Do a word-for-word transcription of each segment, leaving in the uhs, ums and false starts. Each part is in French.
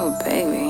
Oh baby.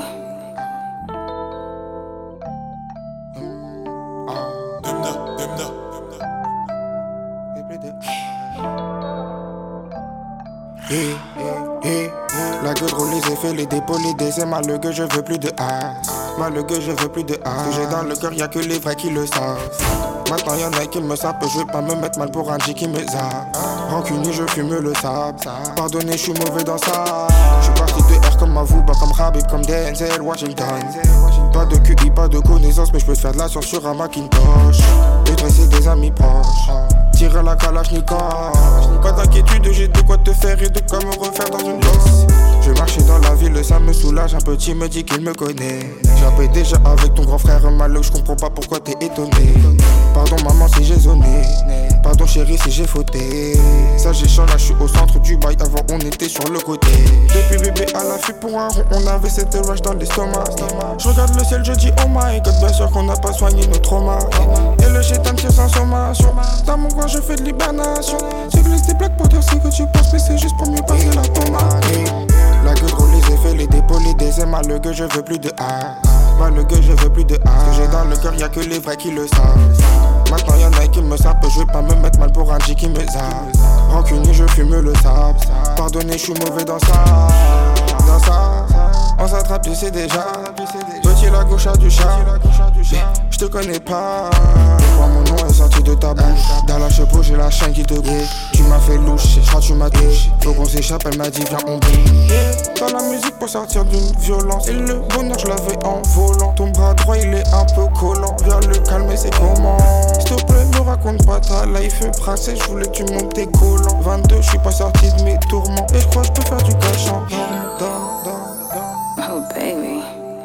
Hey, hey, hey. La gueule roule les effets, les dépôts, les décès. Mal le gueux, je veux plus de as. Mal le gueux, je veux plus de as. Ce que j'ai dans le cœur, y'a que les vrais qui le savent. Maintenant y'en a qui me sapent, je vais pas me mettre mal pour un G qui me zappe. Rancunier, je fume le sable. Pardonnez, je suis mauvais dans ça. Je suis parti de R comme Mavouba, comme Rabib, comme Denzel Washington. Pas de Q I, pas de connaissance, mais je peux te faire de la science sur un Macintosh. Et dresser des amis proches. Tirer la kalachnikov. Pas d'inquiétude, j'ai de quoi te faire et de quoi me refaire dans une bosse. Je marchais dans la ville, ça me soulage. Un petit me dit qu'il me connaît. J'appelle déjà avec ton grand frère Malo, je comprends pas pourquoi t'es étonné. Pardon maman si j'ai zoné. Pardon chérie si j'ai fauté. Ça j'ai chaud, là je suis au centre du bail. Avant on était sur le côté. Depuis bébé à l'affût pour un rond, on avait cette rush dans l'estomac. Je regarde le ciel, je dis oh my god, bien sûr qu'on n'a pas soigné nos traumas. Et le chétan tire sans sommation. Dans mon coin je fais de l'hibernation. Je glisse des plaques pour dire ce que tu penses, mais c'est juste pour mieux passer la tomate. La gueule roule les effets, les dépôts, les décès. Mal le gueux, je veux plus de as. Mal le gueux, je veux plus de as. Ce que j'ai dans le cœur, y'a que les vrais qui le savent. Maintenant y'en a qui me sapent, je vais pas me mettre mal pour un G qui me zappe. Rancunier, je fume le sable. Pardonnez, je suis mauvais dans ça. Dans ça, on s'attrape, tu sais déjà. Petit la gauche du chat. Je te connais pas. Pourquoi mon nom est sorti de ta bouche? Dans la chepeau, j'ai la chaîne qui te bouge. Tu m'as fait louche, je crois que tu m'as touché. Faut qu'on s'échappe, elle m'a dit viens on bouge. Dans la musique pour sortir d'une violence. Et le bonheur je l'avais en volant. Ton bras droit il est un peu collant. Viens le calmer, c'est comment? S'il te plaît me raconte pas ta life princesse. Je voulais que tu montes tes collants. vingt-deux, je suis pas sorti de mes tourments. Et je crois que je peux faire du cash en dormant, dormant, dormant. Oh baby.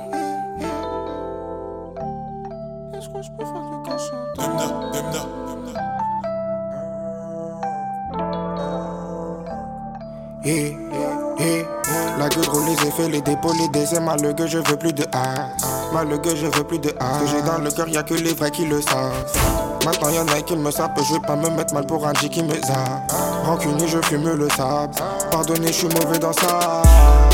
Je crois que je peux faire du cash en dormant. Hey, hey, la gueule roule les effets, les dépôts, les décès. Mal le gueux, je veux plus de as. Mal le gueux, je veux plus de as. Ce que j'ai dans le cœur, y'a que les vrais qui le savent. Maintenant y'en a qui me sapent, je vais pas me mettre mal pour un G qui me zappe. Rancunier, je fume le sable. Pardonnez, je suis mauvais dans ça.